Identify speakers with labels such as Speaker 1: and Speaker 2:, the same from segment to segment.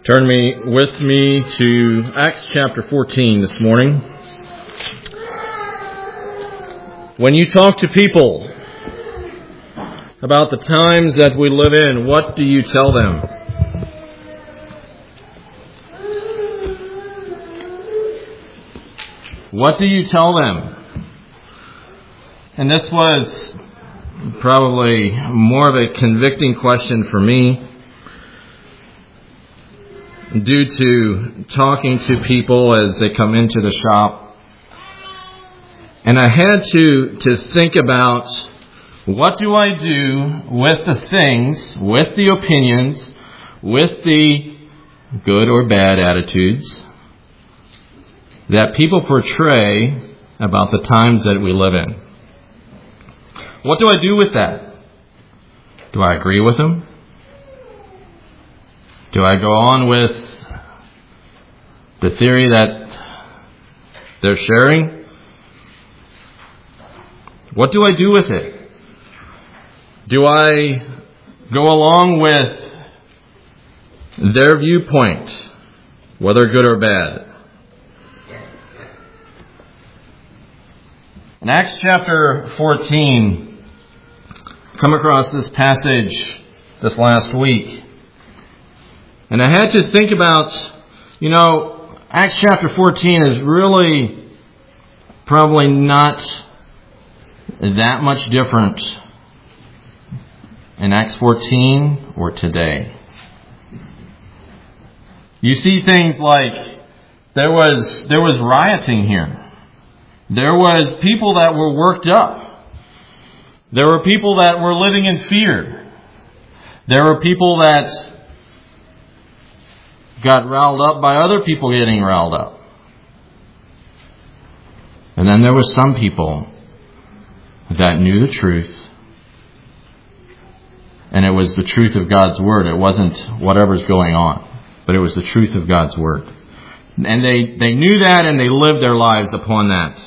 Speaker 1: Turn with me to Acts chapter 14 this morning. When you talk to people about the times that we live in, what do you tell them? What do you tell them? And this was probably more of a convicting question for me, due to talking to people as they come into the shop. And I had to think about, what do I do with the things, with the opinions, with the good or bad attitudes that people portray about the times that we live in? What do I do with that? Do I agree with them? Do I go on with the theory that they're sharing? What do I do with it? Do I go along with their viewpoint, whether good or bad? In Acts chapter 14, come across this passage this last week. And I had to think about, Acts chapter 14 is really probably not that much different in Acts 14 or today. You see things like there was rioting here. There was people that were worked up. There were people that were living in fear. There were people that got riled up by other people getting riled up. And then there was some people that knew the truth. And it was the truth of God's Word. It wasn't whatever's going on, but it was the truth of God's Word. And they knew that, and they lived their lives upon that.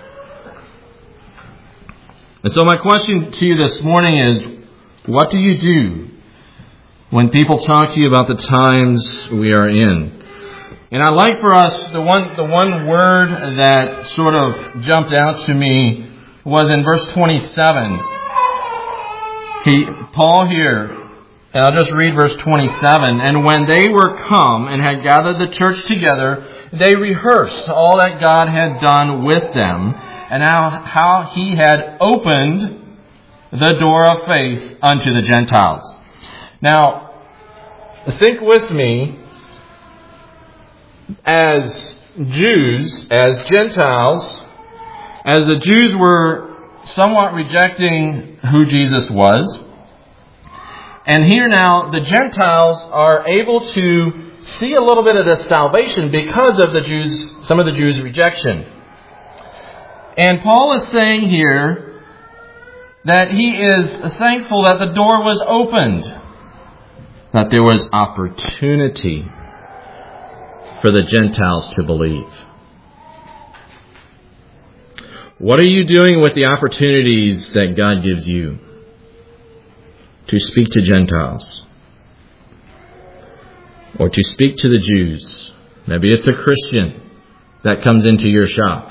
Speaker 1: And so my question to you this morning is, what do you do when people talk to you about the times we are in? And I'd like for us, the one word that sort of jumped out to me was in verse 27. Paul here, and I'll just read verse 27. And when they were come and had gathered the church together, they rehearsed all that God had done with them, and how he had opened the door of faith unto the Gentiles. Now, think with me, as Jews, as Gentiles, as the Jews were somewhat rejecting who Jesus was, and here now the Gentiles are able to see a little bit of this salvation because of some of the Jews' rejection. And Paul is saying here that he is thankful that the door was opened, that there was opportunity for the Gentiles to believe. What are you doing with the opportunities that God gives you to speak to Gentiles? Or to speak to the Jews? Maybe it's a Christian that comes into your shop.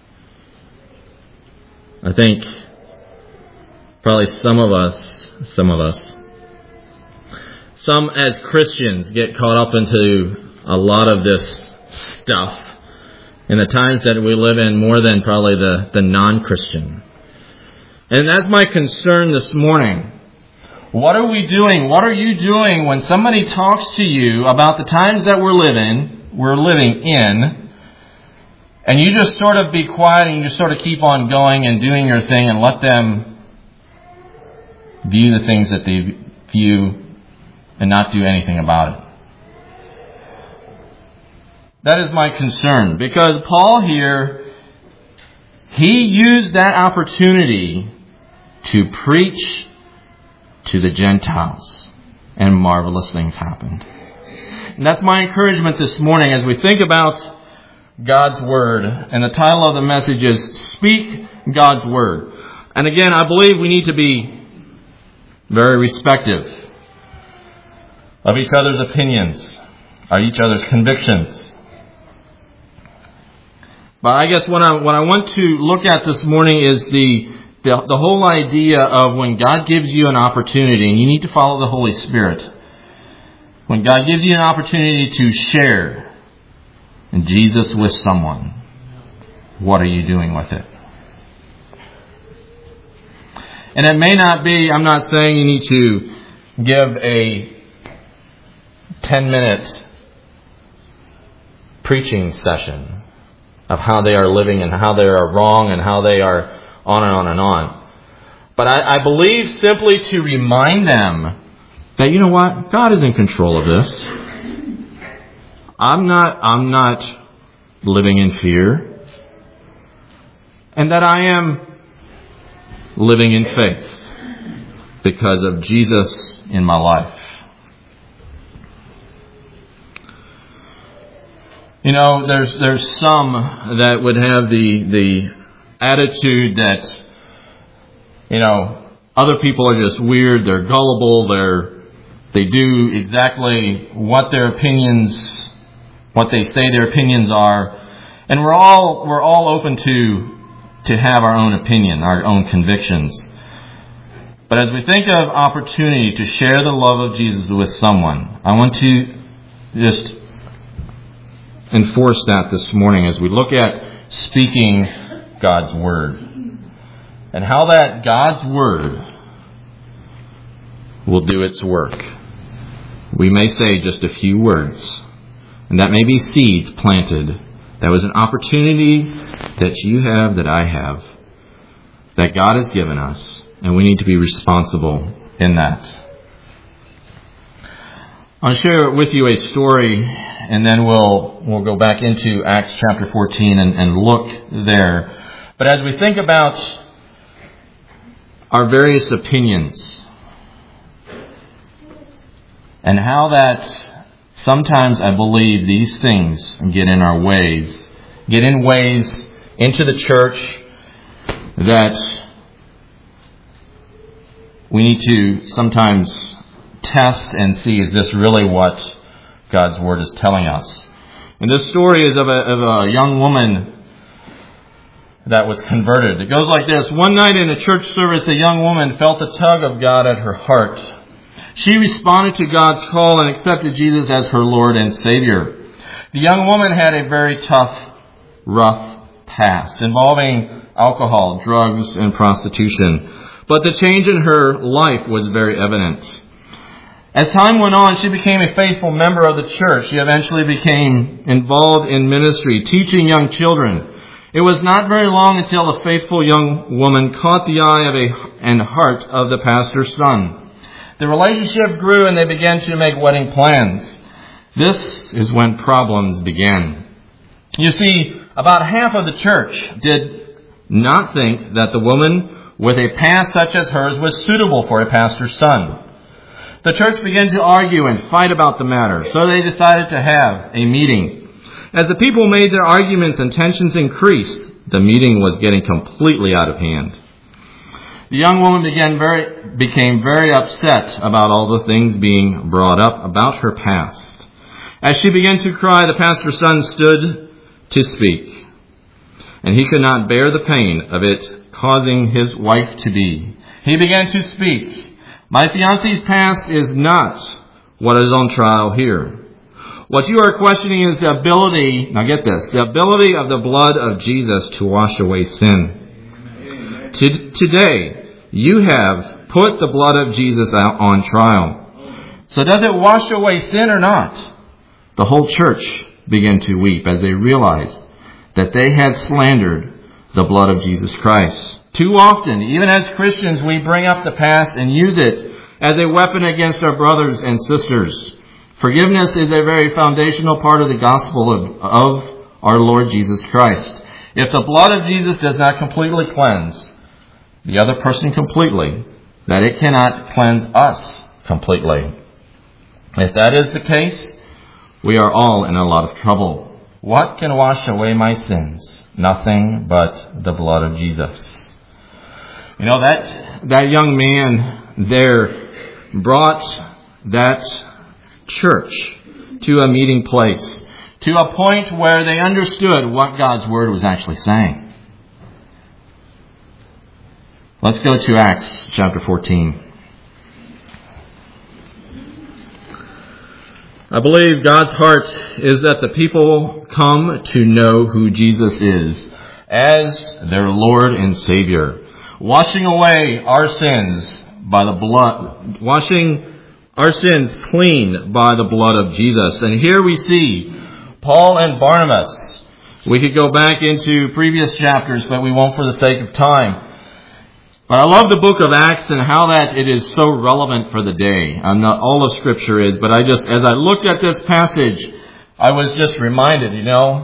Speaker 1: I think probably some as Christians get caught up into a lot of this stuff in the times that we live in, more than probably the non-Christian. And that's my concern this morning. What are we doing? What are you doing when somebody talks to you about the times that we're living in, and you just sort of be quiet and you just sort of keep on going and doing your thing and let them view the things that they view and not do anything about it? That is my concern, because Paul here, he used that opportunity to preach to the Gentiles, and marvelous things happened. And that's my encouragement this morning as we think about God's Word. And the title of the message is Speak God's Word. And again, I believe we need to be very respectful of each other's opinions. each other's convictions. But I guess what I want to look at this morning is the whole idea of when God gives you an opportunity, and you need to follow the Holy Spirit. When God gives you an opportunity to share Jesus with someone, what are you doing with it? And it may not be, I'm not saying you need to give a 10-minute preaching session of how they are living and how they are wrong and how they are on and on and on. But I believe simply to remind them that, you know what, God is in control of this. I'm not living in fear. And that I am living in faith because of Jesus in my life. You know, there's some that would have the attitude that, you know, other people are just weird, they're gullible, they do exactly what they say their opinions are, and we're all open to have our own opinion, our own convictions. But as we think of opportunity to share the love of Jesus with someone, I want to just enforce that this morning as we look at speaking God's Word. And how that God's Word will do its work. We may say just a few words, and that may be seeds planted. That was an opportunity that you have, that I have, that God has given us, and we need to be responsible in that. I'll share with you a story, and then we'll go back into Acts chapter 14 and look there. But as we think about our various opinions, and how that sometimes I believe these things get in our ways, get in ways into the church that we need to sometimes test and see, is this really what God's Word is telling us? And this story is of a young woman that was converted. It goes like this. One night in a church service, a young woman felt the tug of God at her heart. She responded to God's call and accepted Jesus as her Lord and Savior. The young woman had a very tough, rough past involving alcohol, drugs, and prostitution. But the change in her life was very evident. As time went on, she became a faithful member of the church. She eventually became involved in ministry, teaching young children. It was not very long until the faithful young woman caught the eye and heart of the pastor's son. The relationship grew and they began to make wedding plans. This is when problems began. You see, about half of the church did not think that the woman with a past such as hers was suitable for a pastor's son. The church began to argue and fight about the matter, so they decided to have a meeting. As the people made their arguments and tensions increased, the meeting was getting completely out of hand. The young woman became very upset about all the things being brought up about her past. As she began to cry, the pastor's son stood to speak, and he could not bear the pain of it causing his wife-to-be. He began to speak. My fiancé's past is not what is on trial here. What you are questioning is the ability, now get this, the ability of the blood of Jesus to wash away sin. Today, you have put the blood of Jesus out on trial. So does it wash away sin or not? The whole church began to weep as they realized that they had slandered the blood of Jesus Christ. Too often, even as Christians, we bring up the past and use it as a weapon against our brothers and sisters. Forgiveness is a very foundational part of the gospel of our Lord Jesus Christ. If the blood of Jesus does not completely cleanse the other person completely, that it cannot cleanse us completely. If that is the case, we are all in a lot of trouble. What can wash away my sins? Nothing but the blood of Jesus. You know, that young man there brought that church to a meeting place, to a point where they understood what God's Word was actually saying. Let's go to Acts chapter 14. I believe God's heart is that the people come to know who Jesus is as their Lord and Savior, washing away our sins by the blood, washing our sins clean by the blood of Jesus. And here we see Paul and Barnabas. We could go back into previous chapters, but we won't for the sake of time. But I love the book of Acts and how that it is so relevant for the day. Not all of Scripture is, but as I looked at this passage, I was just reminded,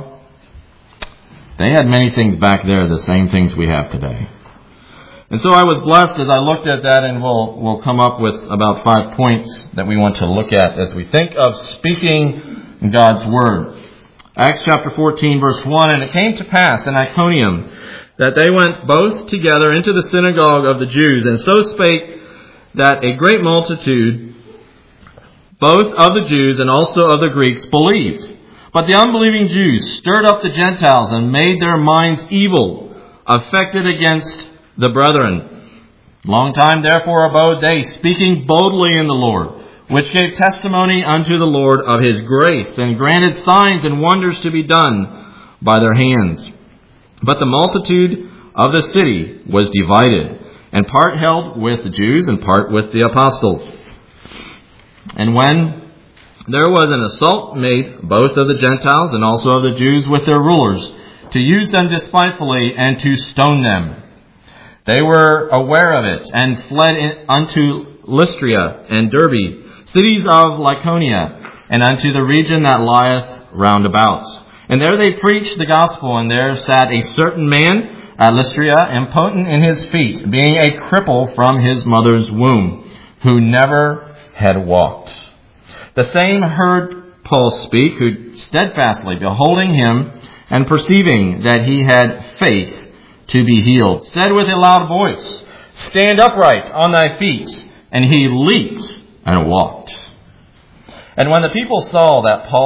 Speaker 1: they had many things back there, the same things we have today. And so I was blessed as I looked at that, and we'll come up with about 5 points that we want to look at as we think of speaking God's Word. Acts chapter 14, verse 1, And it came to pass in Iconium that they went both together into the synagogue of the Jews, and so spake that a great multitude, both of the Jews and also of the Greeks, believed. But the unbelieving Jews stirred up the Gentiles and made their minds evil, affected against the brethren. Long time therefore abode they, speaking boldly in the Lord, which gave testimony unto the Lord of his grace, and granted signs and wonders to be done by their hands. But the multitude of the city was divided, and part held with the Jews and part with the apostles. And when there was an assault made both of the Gentiles and also of the Jews with their rulers, to use them despitefully and to stone them, they were aware of it, and fled unto Lystra and Derbe, cities of Lycaonia, and unto the region that lieth round about. And there they preached the gospel, and there sat a certain man at Lystra, impotent in his feet, being a cripple from his mother's womb, who never had walked. The same heard Paul speak, who steadfastly beholding him, and perceiving that he had faith to be healed, said with a loud voice, Stand upright on thy feet. And he leaped and walked. And when the people saw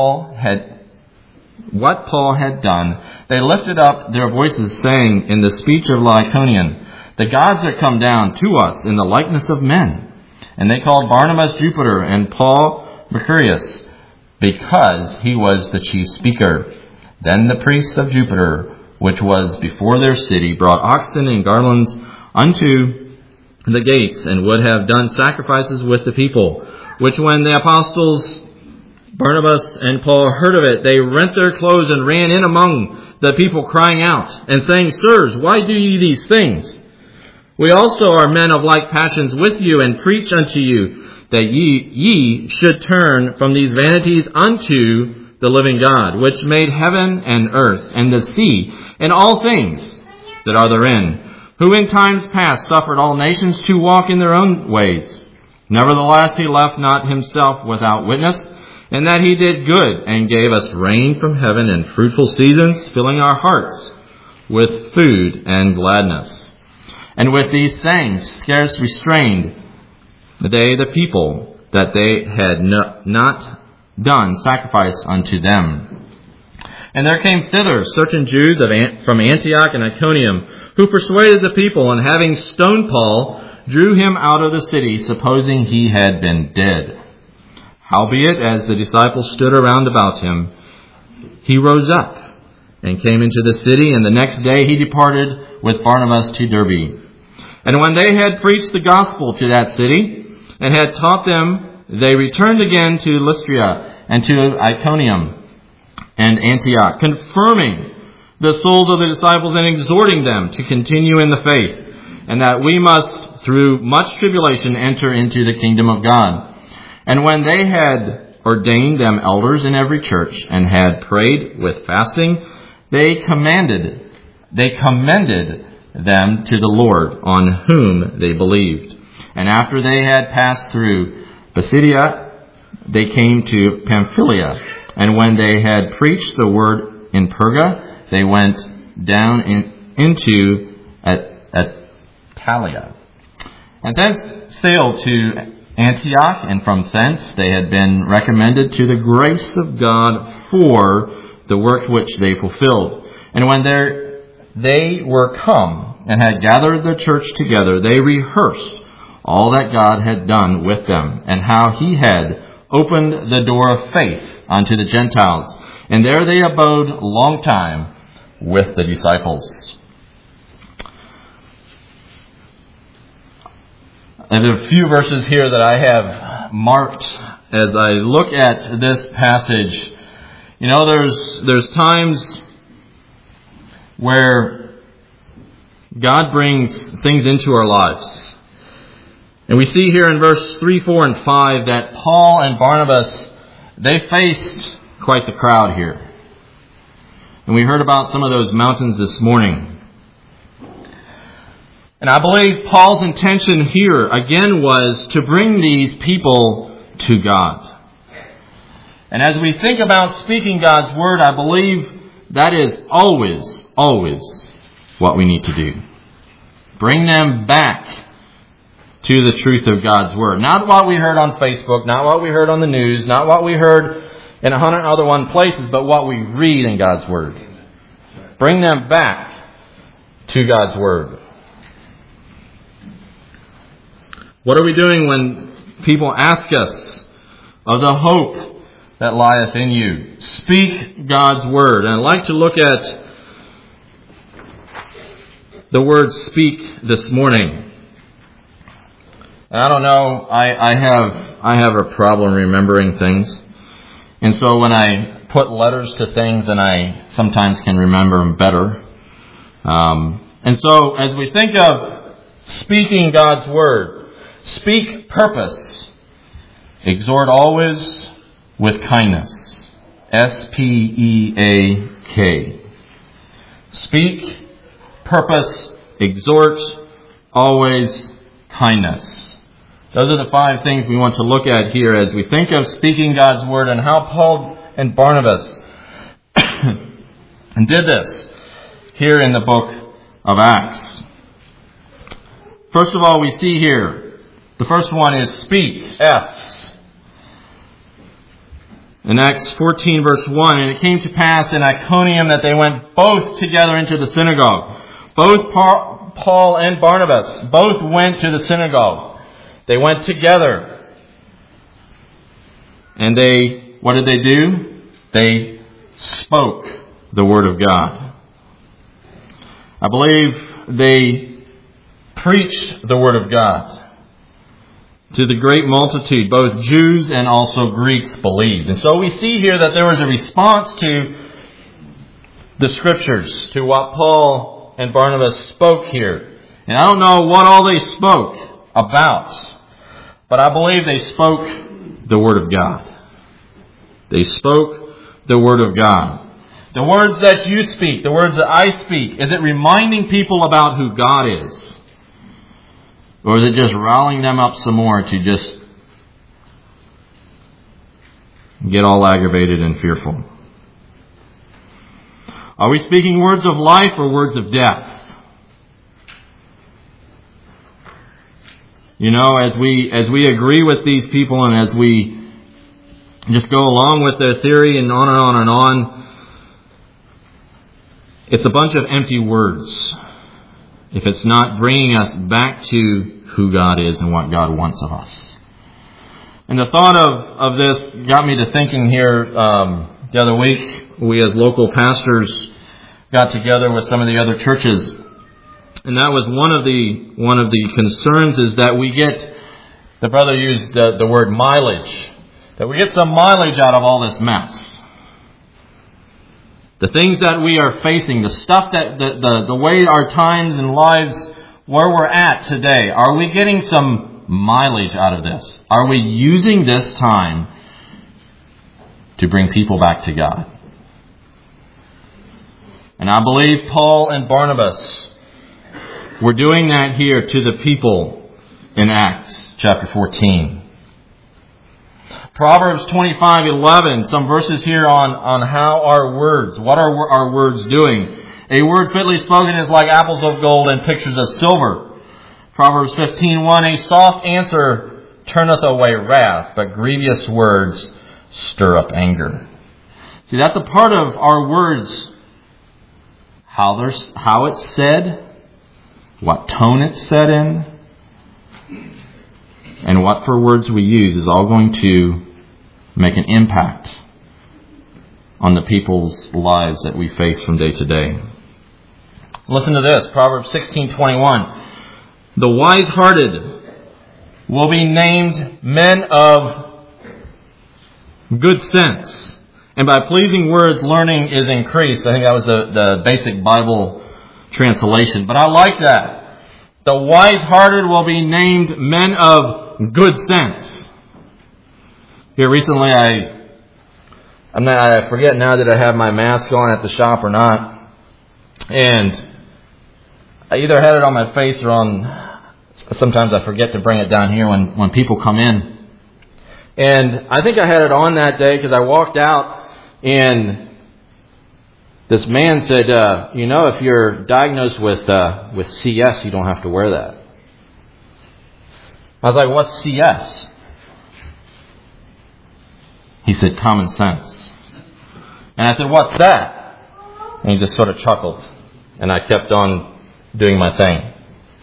Speaker 1: what Paul had done, they lifted up their voices, saying in the speech of Lycaonian, The gods are come down to us in the likeness of men. And they called Barnabas Jupiter and Paul Mercurius, because he was the chief speaker. Then the priests of Jupiter, which was before their city, brought oxen and garlands unto the gates, and would have done sacrifices with the people, which when the apostles Barnabas and Paul heard of it, they rent their clothes and ran in among the people, crying out and saying, Sirs, why do ye these things? We also are men of like passions with you, and preach unto you that ye should turn from these vanities unto the living God, which made heaven and earth and the sea and all things that are therein, who in times past suffered all nations to walk in their own ways. Nevertheless, he left not himself without witness, and that he did good, and gave us rain from heaven and fruitful seasons, filling our hearts with food and gladness. And with these sayings scarce restrained they the people, that they had not done sacrifice unto them. And there came thither certain Jews from Antioch and Iconium, who persuaded the people, and having stoned Paul, drew him out of the city, supposing he had been dead. Howbeit, as the disciples stood around about him, he rose up and came into the city, and the next day he departed with Barnabas to Derbe. And when they had preached the gospel to that city, and had taught them, they returned again to Lystra and to Iconium and Antioch, confirming the souls of the disciples and exhorting them to continue in the faith, and that we must, through much tribulation, enter into the kingdom of God. And when they had ordained them elders in every church, and had prayed with fasting, they commended them to the Lord, on whom they believed. And after they had passed through Pisidia, they came to Pamphylia. And when they had preached the word in Perga, they went down into Attalia, and thence sailed to Antioch, and from thence they had been recommended to the grace of God for the work which they fulfilled. And when they were come and had gathered the church together, they rehearsed all that God had done with them, and how he had opened the door of faith unto the Gentiles. And there they abode a long time with the disciples. And there are a few verses here that I have marked as I look at this passage. You know, there's times where God brings things into our lives. And we see here in verse 3, 4, and 5 that Paul and Barnabas, they faced quite the crowd here. And we heard about some of those mountains this morning. And I believe Paul's intention here, again, was to bring these people to God. And as we think about speaking God's Word, I believe that is always what we need to do. Bring them back to the truth of God's Word. Not what we heard on Facebook, not what we heard on the news, not what we heard in 100 other places, but what we read in God's Word. Bring them back to God's Word. What are we doing when people ask us of the hope that lieth in you? Speak God's Word. And I'd like to look at the word speak this morning. And I don't know, I have a problem remembering things. And so when I put letters to things, then I sometimes can remember them better. And so as we think of speaking God's Word, speak purpose, exhort always with kindness. S-P-E-A-K. Speak, purpose, exhort, always, kindness. Those are the 5 things we want to look at here as we think of speaking God's Word and how Paul and Barnabas did this here in the book of Acts. First of all, we see here, the first one is speak, S. In Acts 14 verse 1, and it came to pass in Iconium that they went both together into the synagogue. Both Paul and Barnabas both went to the synagogue. They went together. And what did they do? They spoke the Word of God. I believe they preached the Word of God to the great multitude. Both Jews and also Greeks believed. And so we see here that there was a response to the Scriptures, to what Paul and Barnabas spoke here. And I don't know what all they spoke about, but I believe they spoke the Word of God. They spoke the Word of God. The words that you speak, the words that I speak, is it reminding people about who God is? Or is it just riling them up some more to just get all aggravated and fearful? Are we speaking words of life or words of death? You know, as we agree with these people and as we just go along with their theory and on and on and on, it's a bunch of empty words if it's not bringing us back to who God is and what God wants of us. And the thought of this got me to thinking here the other week. We as local pastors got together with some of the other churches. And that was one of the concerns is that we get, the brother used the word mileage, that we get some mileage out of all this mess. The things that we are facing, the stuff that, the way our times and lives, where we're at today, are we getting some mileage out of this? Are we using this time to bring people back to God? And I believe Paul and Barnabas were doing that here to the people in Acts chapter 14. Proverbs 25:11, some verses here on how our words, what are our words doing? A word fitly spoken is like apples of gold and pictures of silver. Proverbs 15:1, a soft answer turneth away wrath, but grievous words stir up anger. See, that's a part of our words. How it's said, what tone it's said in, and what for words we use is all going to make an impact on the people's lives that we face from day to day. Listen to this, Proverbs 16:21. The wise-hearted will be named men of good sense, and by pleasing words learning is increased. I think that was the basic Bible translation, but I like that. The wise-hearted will be named men of good sense. Here recently, I forget now that I have my mask on at the shop or not, and I either had it on my face or sometimes I forget to bring it down here when people come in. And I think I had it on that day because I walked out and this man said, if you're diagnosed with CS, you don't have to wear that. I was like, what's CS? He said, common sense. And I said, what's that? And he just sort of chuckled. And I kept on doing my thing.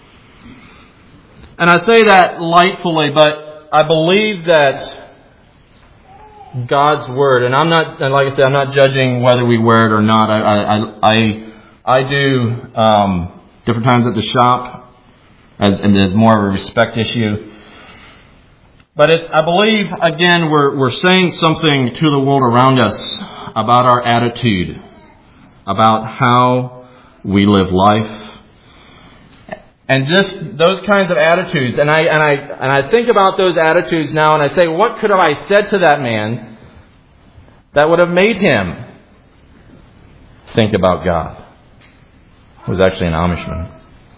Speaker 1: And I say that lightfully, but I believe that God's Word, and I'm not, and like I said, I'm not judging whether we wear it or not. I do different times at the shop, and there's more of a respect issue. But I believe, again, we're saying something to the world around us about our attitude, about how we live life, and just those kinds of attitudes. And I think about those attitudes now, and I say, what could have I said to that man that would have made him think about God? It was actually an Amishman.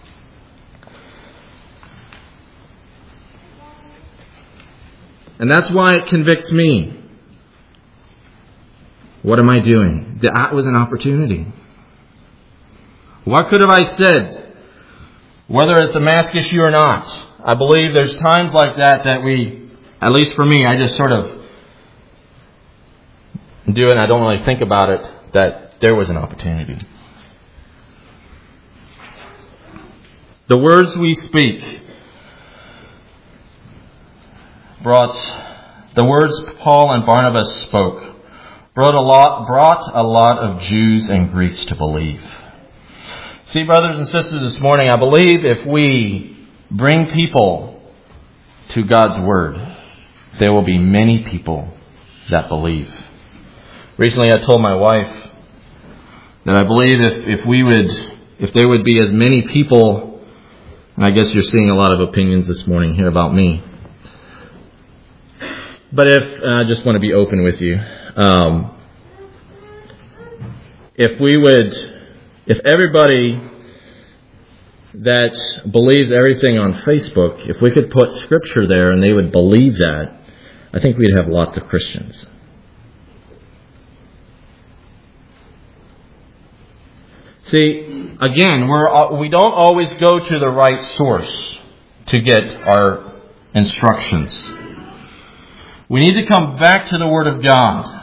Speaker 1: And that's why it convicts me. What am I doing? That was an opportunity. What could have I said? Whether it's a mask issue or not. I believe there's times like that we, at least for me, I just sort of do it and I don't really think about it, that there was an opportunity. The words we speak the words Paul and Barnabas spoke brought a lot of Jews and Greeks to believe. See, brothers and sisters, this morning, I believe if we bring people to God's Word, there will be many people that believe. Recently, I told my wife that I believe if there would be as many people, and I guess you're seeing a lot of opinions this morning here about me, but I just want to be open with you. If everybody that believes everything on Facebook, if we could put Scripture there and they would believe that, I think we'd have lots of Christians. See, again, we don't always go to the right source to get our instructions. We need to come back to the Word of God.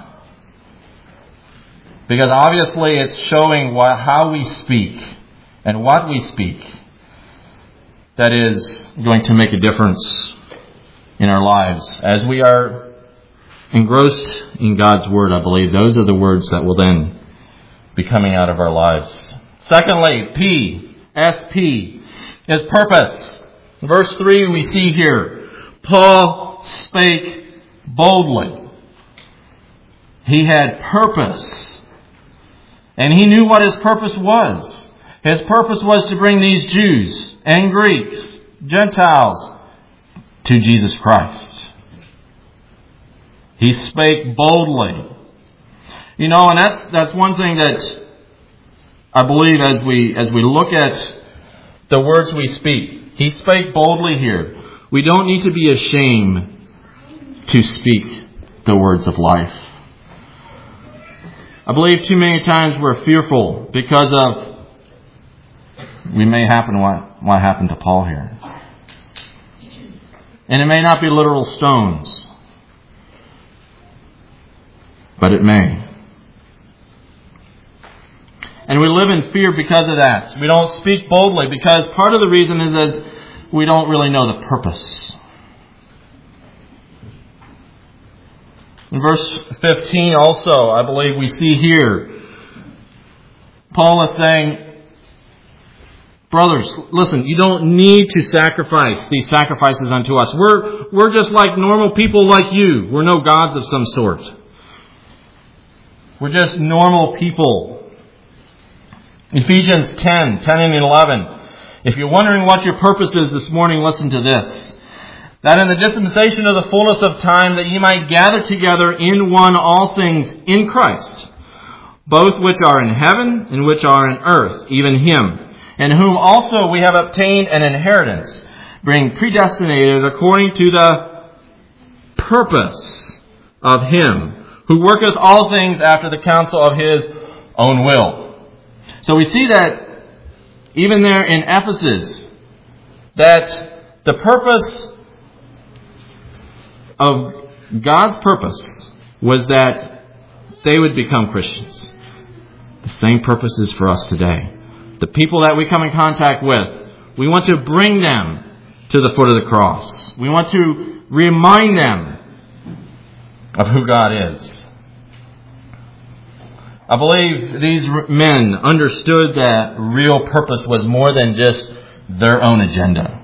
Speaker 1: Because obviously it's showing how we speak and what we speak that is going to make a difference in our lives. As we are engrossed in God's Word, I believe those are the words that will then be coming out of our lives. Secondly, SP, is purpose. In verse 3 we see here, Paul spake boldly. He had purpose. And he knew what his purpose was. His purpose was to bring these Jews and Greeks, Gentiles, to Jesus Christ. He spake boldly. And that's one thing that I believe as we look at the words we speak. He spake boldly here. We don't need to be ashamed to speak the words of life. I believe too many times we're fearful because of what happened to Paul here. And it may not be literal stones, but it may. And we live in fear because of that. We don't speak boldly because part of the reason is we don't really know the purpose. In verse 15 also, I believe we see here, Paul is saying, brothers, listen, you don't need to sacrifice these sacrifices unto us. We're just like normal people like you. We're no gods of some sort. We're just normal people. Ephesians 10 and 11. If you're wondering what your purpose is this morning, listen to this. That in the dispensation of the fullness of time, that ye might gather together in one all things in Christ, both which are in heaven and which are in earth, even Him, in whom also we have obtained an inheritance, being predestinated according to the purpose of Him, who worketh all things after the counsel of His own will. So we see that even there in Ephesus, that the purpose of God's purpose was that they would become Christians. The same purpose is for us today. The people that we come in contact with, we want to bring them to the foot of the cross. We want to remind them of who God is. I believe these men understood that real purpose was more than just their own agenda.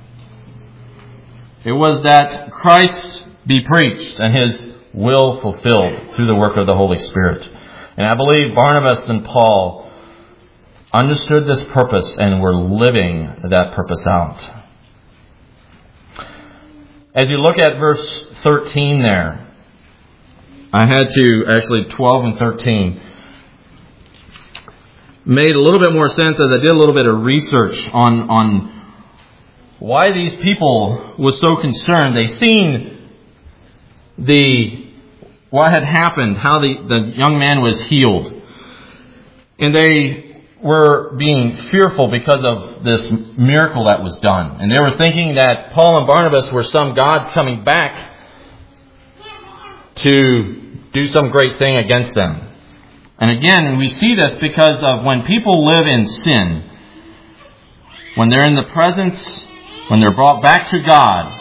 Speaker 1: It was that Christ be preached and His will fulfilled through the work of the Holy Spirit. And I believe Barnabas and Paul understood this purpose and were living that purpose out. As you look at verse 13 there, I had to actually 12 and 13 made a little bit more sense as I did a little bit of research on why these people were so concerned. They seen what had happened, how the young man was healed. And they were being fearful because of this miracle that was done. And they were thinking that Paul and Barnabas were some gods coming back to do some great thing against them. And again, we see this because of when people live in sin, when they're in the presence, when they're brought back to God,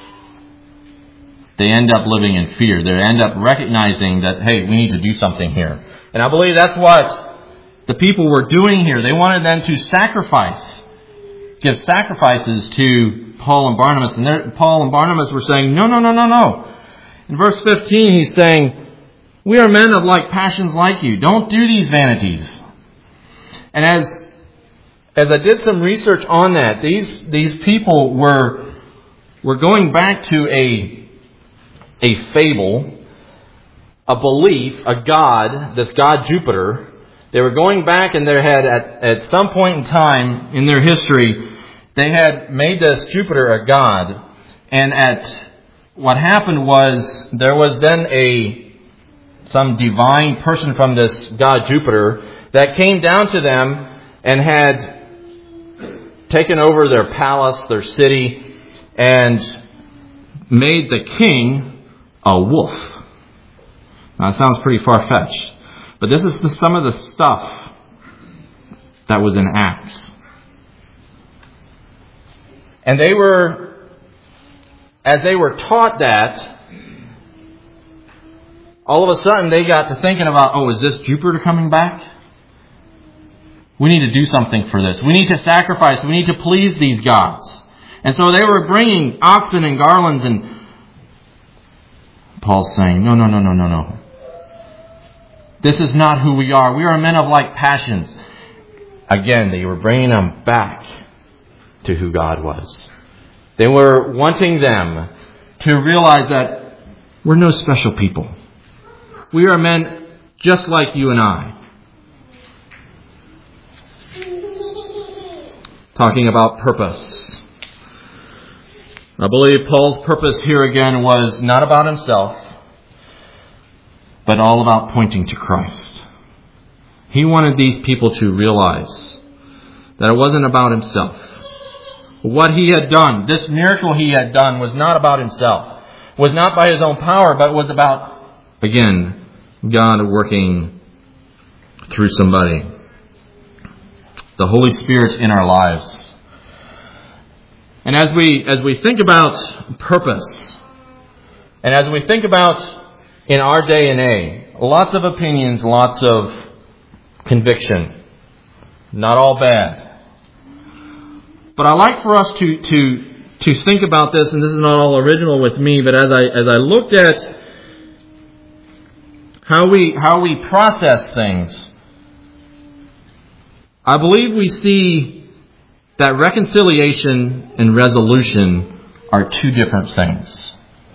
Speaker 1: they end up living in fear. They end up recognizing that, hey, we need to do something here. And I believe that's what the people were doing here. They wanted them to give sacrifices to Paul and Barnabas. And Paul and Barnabas were saying, no. In verse 15, he's saying, we are men of like passions like you. Don't do these vanities. And as I did some research on that, these people were going back to a fable, a belief, a god, this god Jupiter. They were going back and they had at some point in time in their history, they had made this Jupiter a god. And what happened was there was then some divine person from this god Jupiter that came down to them and had taken over their palace, their city, and made the king a wolf. Now, it sounds pretty far-fetched, but this is some of the stuff that was in Acts. And as they were taught that, all of a sudden they got to thinking about, is this Jupiter coming back? We need to do something for this. We need to sacrifice. We need to please these gods. And so they were bringing oxen and garlands, and Paul's saying, no. This is not who we are. We are men of like passions. Again, they were bringing them back to who God was. They were wanting them to realize that we're no special people. We are men just like you and I. Talking about purpose. I believe Paul's purpose here again was not about himself, but all about pointing to Christ. He wanted these people to realize that it wasn't about himself. what he had done, this miracle he had done, was not about himself, was not by his own power, but was about, again, God working through somebody. The Holy Spirit in our lives. And as we think about purpose, and as we think about in our day and age, lots of opinions, lots of conviction, not all bad. But I like for us to think about this, and this is not all original with me, but as I looked at how we process things, I believe we see that reconciliation and resolution are two different things.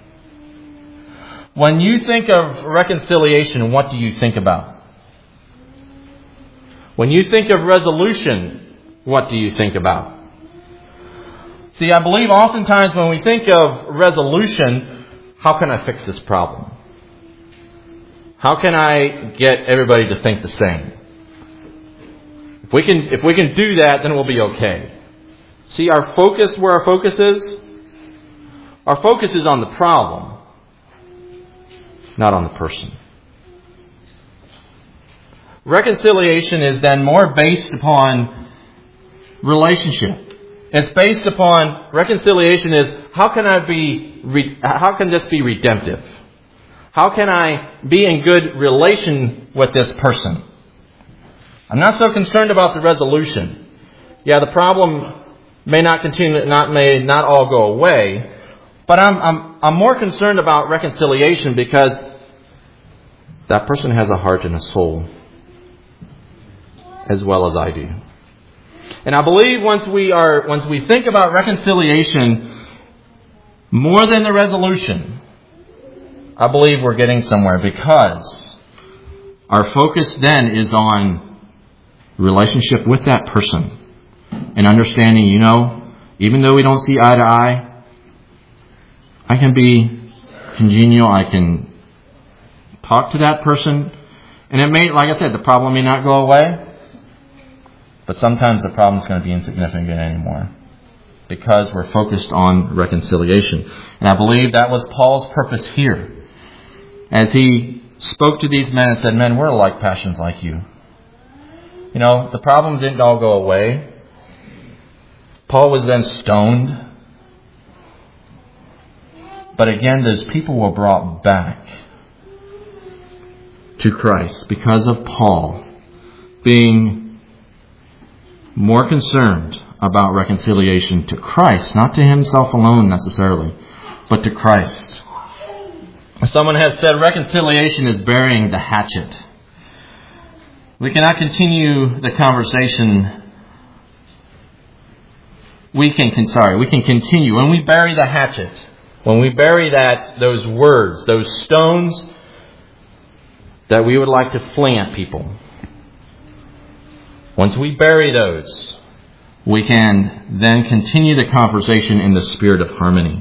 Speaker 1: When you think of reconciliation, what do you think about? When you think of resolution, what do you think about? See, I believe oftentimes when we think of resolution, how can I fix this problem? How can I get everybody to think the same? If we can do that, then we'll be okay. See, our focus is? Our focus is on the problem, not on the person. Reconciliation is then more based upon relationship. It's based upon, reconciliation is, how can this be redemptive? How can I be in good relation with this person? I'm not so concerned about the resolution. Yeah, the problem may not continue, may not all go away, but I'm more concerned about reconciliation because that person has a heart and a soul as well as I do. And I believe once we think about reconciliation more than the resolution, I believe we're getting somewhere, because our focus then is on relationship with that person and understanding, even though we don't see eye to eye, I can be congenial, I can talk to that person, and it may, like I said, the problem may not go away, but sometimes the problem is going to be insignificant anymore because we're focused on reconciliation. And I believe that was Paul's purpose here. As he spoke to these men and said, men, we're like passions like you. The problems didn't all go away. Paul was then stoned. But again, those people were brought back to Christ because of Paul being more concerned about reconciliation to Christ, not to himself alone necessarily, but to Christ. Someone has said reconciliation is burying the hatchet. We cannot continue the conversation. We can continue. When we bury the hatchet, when we bury those words, those stones that we would like to fling at people, once we bury those, we can then continue the conversation in the spirit of harmony.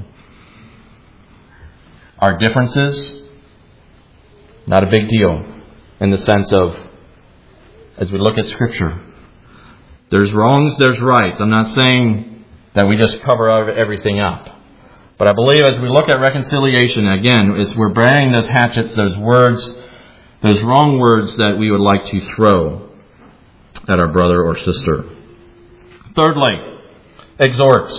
Speaker 1: Our differences, not a big deal in the sense of, as we look at Scripture, there's wrongs, there's rights. I'm not saying that we just cover everything up. But I believe as we look at reconciliation, again, we're burying those hatchets, those words, those wrong words that we would like to throw at our brother or sister. Thirdly, exhort.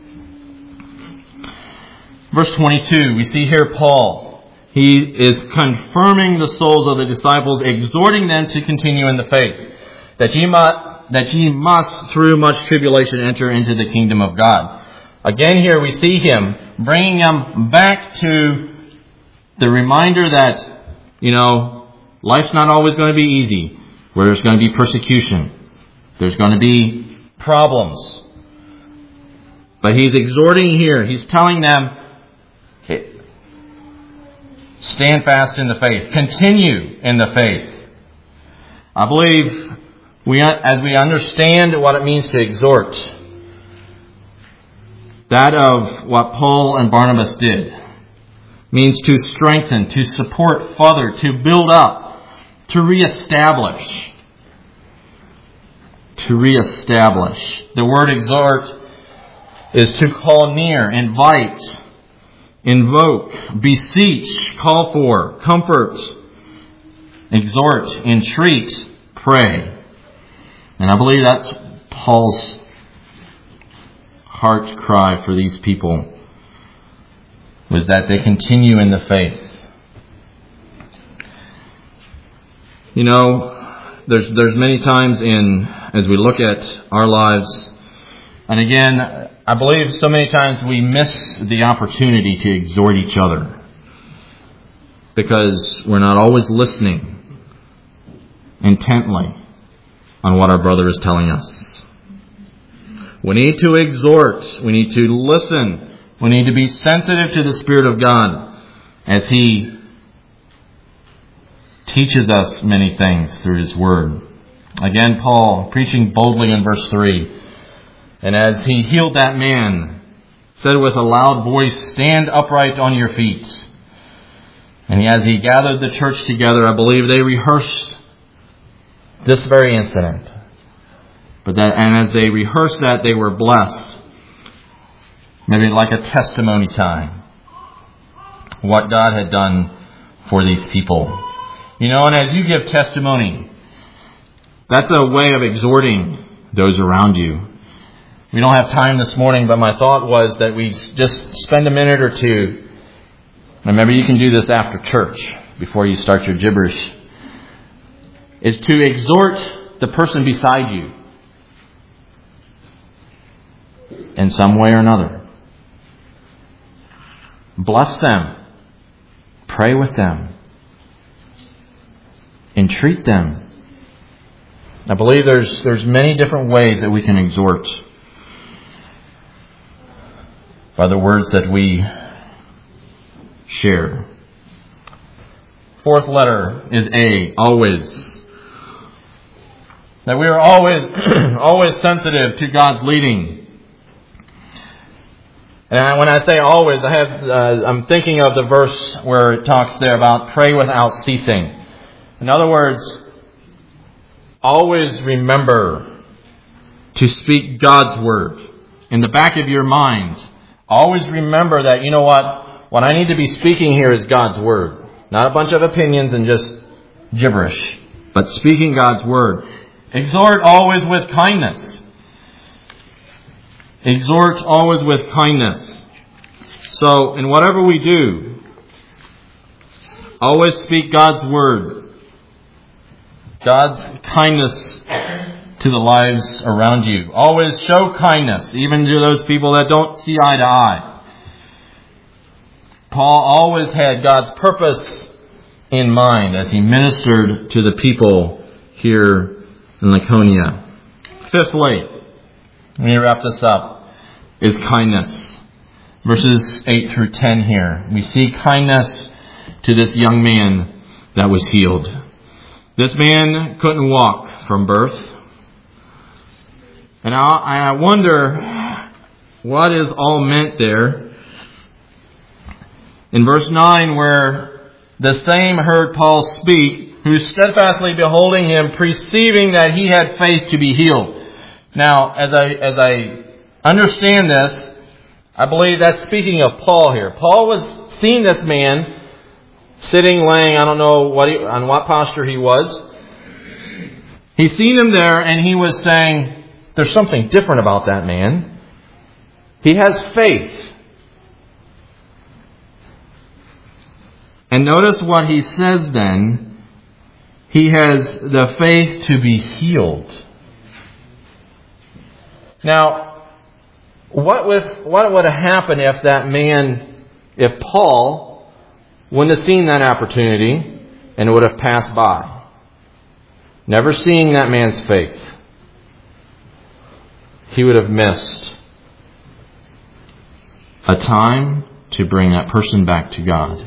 Speaker 1: Verse 22, we see here Paul. He is confirming the souls of the disciples, exhorting them to continue in the faith, that ye must through much tribulation enter into the kingdom of God. Again here we see him bringing them back to the reminder that, life's not always going to be easy. Where there's going to be persecution. There's going to be problems. But he's exhorting here. He's telling them, hey, stand fast in the faith. Continue in the faith. I believe as we understand what it means to exhort, that of what Paul and Barnabas did means to strengthen, to support further, to build up, to reestablish. To reestablish. The word exhort is to call near, invite, invoke, beseech, call for, comfort, exhort, entreat, pray. And I believe that's Paul's heart cry for these people, was that they continue in the faith. You know, there's many times as we look at our lives, and again, I believe so many times we miss the opportunity to exhort each other because we're not always listening intently on what our brother is telling us. We need to exhort. We need to listen. We need to be sensitive to the Spirit of God as He teaches us many things through His Word. Again, Paul preaching boldly in verse 3. And as he healed that man, said with a loud voice, "Stand upright on your feet." And as he gathered the church together, I believe they rehearsed this very incident. And as they rehearsed that, they were blessed. Maybe like a testimony time. What God had done for these people. You know, and as you give testimony, that's a way of exhorting those around you. We don't have time this morning, but my thought was that we just spend a minute or two. Remember, you can do this after church, before you start your gibberish. Is to exhort the person beside you in some way or another. Bless them. Pray with them. Entreat them. I believe there's many different ways that we can exhort by the words that we share. Fourth letter is A, always. That we are always sensitive to God's leading. And when I say always, I'm thinking of the verse where it talks there about pray without ceasing. In other words, always remember to speak God's word in the back of your mind. Always remember that, you know what I need to be speaking here is God's word. Not a bunch of opinions and just gibberish, but speaking God's word. Exhort always with kindness. Exhort always with kindness. So, in whatever we do, always speak God's word. God's kindness to the lives around you. Always show kindness, even to those people that don't see eye to eye. Paul always had God's purpose in mind as he ministered to the people here in Laconia. Fifthly, let me wrap this up, is kindness. Verses 8 through 10 here. We see kindness to this young man that was healed. This man couldn't walk from birth. And I wonder what is all meant there. In verse 9, where the same heard Paul speak, who steadfastly beholding him, perceiving that he had faith to be healed. Now, as I understand this, I believe that's speaking of Paul here. Paul was seeing this man sitting, laying, I don't know on what posture he was. He's seen him there, and he was saying, there's something different about that man. He has faith. And notice what he says then. He has the faith to be healed. Now, what would have happened if Paul wouldn't have seen that opportunity and would have passed by? Never seeing that man's faith. He would have missed a time to bring that person back to God.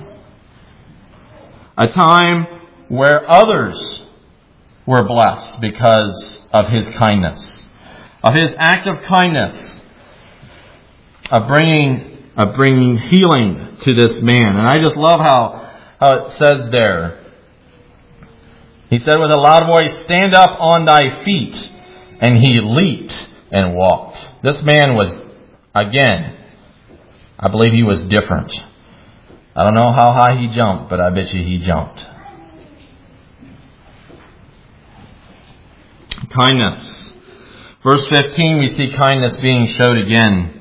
Speaker 1: A time where others were blessed because of his kindness. Of his act of kindness. Of bringing healing to this man. And I just love how it says there. He said with a loud voice, "Stand up on thy feet." And he leaped and walked. This man was Again, I believe he was different. I don't know how high he jumped, but I bet you he jumped. Kindness. Verse 15, we see kindness being showed again.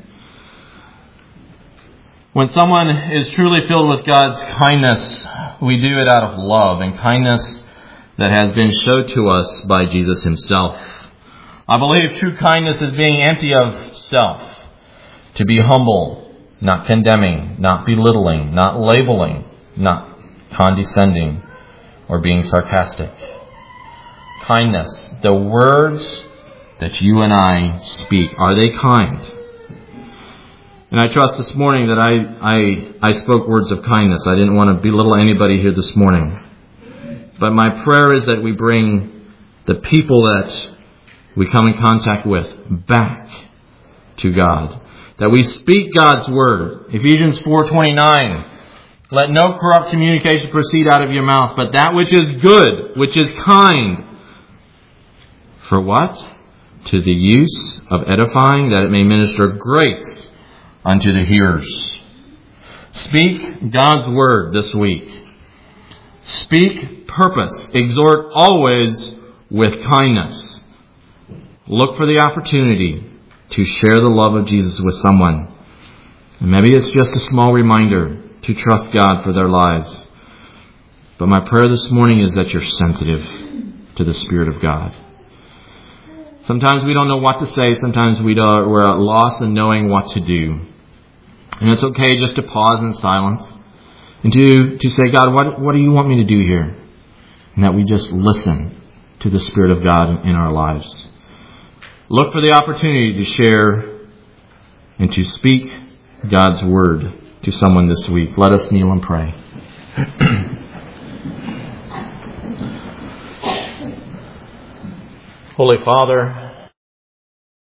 Speaker 1: When someone is truly filled with God's kindness, we do it out of love and kindness that has been showed to us by Jesus himself. I believe true kindness is being empty of self, to be humble, not condemning, not belittling, not labeling, not condescending, or being sarcastic. Kindness, the words that you and I speak, are they kind? And I trust this morning that I spoke words of kindness. I didn't want to belittle anybody here this morning. But my prayer is that we bring the people that we come in contact with back to God. That we speak God's word. Ephesians 4:29. Let no corrupt communication proceed out of your mouth, but that which is good, which is kind. For what? To the use of edifying, that it may minister grace unto the hearers. Speak God's word this week. Speak purpose. Exhort always with kindness. Look for the opportunity to share the love of Jesus with someone. And maybe it's just a small reminder to trust God for their lives. But my prayer this morning is that you're sensitive to the Spirit of God. Sometimes we don't know what to say. Sometimes we're at loss in knowing what to do. And it's okay just to pause in silence and to say, God, what do you want me to do here? And that we just listen to the Spirit of God in our lives. Look for the opportunity to share and to speak God's word to someone this week. Let us kneel and pray. Holy Father,